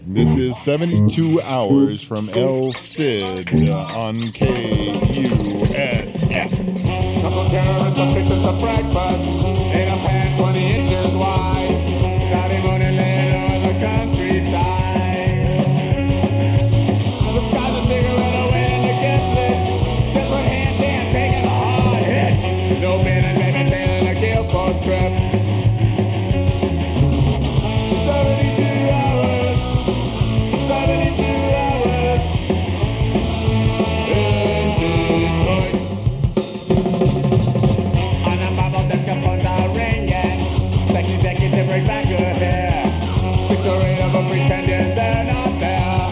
This is 72 hours from El Cid on KUSF. Couple terrorists are fixing some breakfast in a pan 20 inches wide. Saturday morning later on the countryside. The sky's a cigarette away and you get lit. Just with hand dance taking a hard hit. No man and baby sailing a Guilford trip. 72 hours. 72 hours. In Detroit. On a bubble desk, the phones are ringing. Sexy executive bring back your hair. 6 or 8 of them pretending they're not there.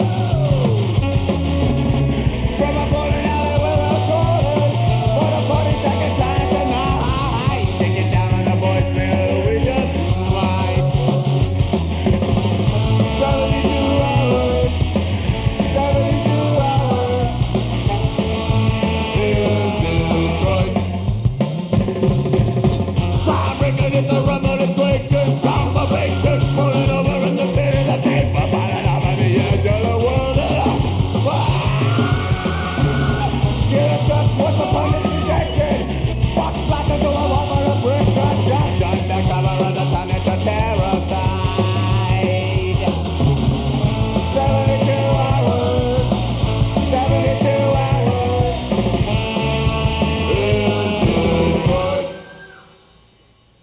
From a bowling alley with a quarter, for the party second time tonight. Take it down on the voicemail, we just might. 72 hours. 72 hours. In Detroit. Heartbreaking is the rumble, it's quaking, conversation pulling over in the city, the paper falling off of the edge of the world. Get a cut, what's the point?